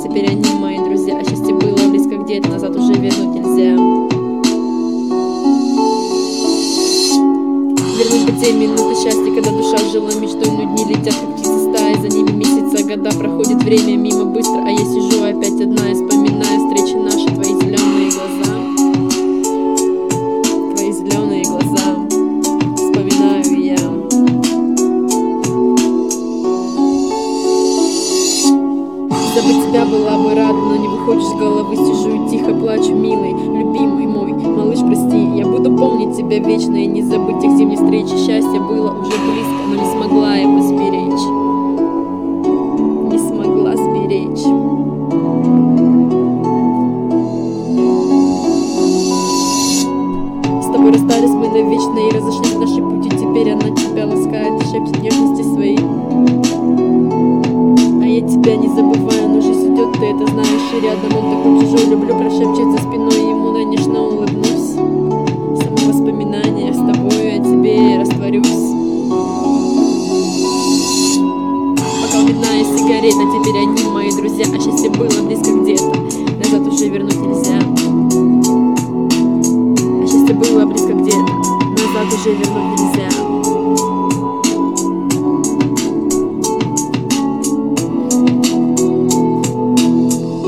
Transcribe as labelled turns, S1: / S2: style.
S1: теперь они мои друзья. А счастье было близко где-то, назад уже вернуть нельзя. Вернуть бы те минуты счастья, когда душа жила мечтой, но дни летят, как птицы стаи, за ними месяцы, года, проходит время мимо быстро, а я сижу опять одна и вспоминаю встречи наши, твои зеленые глаза. Твои зеленые глаза, вспоминаю я. Забыть тебя была бы рада, но не выходишь с головы, сижу и тихо плачу, милый, любимый мой малыш, прости, я буду помнить тебя вечно и не забыть тех зимних встреч. Счастье было уже близко, но не смогла его сберечь. Не смогла сберечь. С тобой расстались мы навечно и разошлись наши пути. Теперь она тебя ласкает и шепчет нежности свои. А я тебя не забываю, но жизнь идет, ты это знаешь, и рядом он такой чужой. Люблю, прошепчет за спиной, ему, конечно, улыбнусь.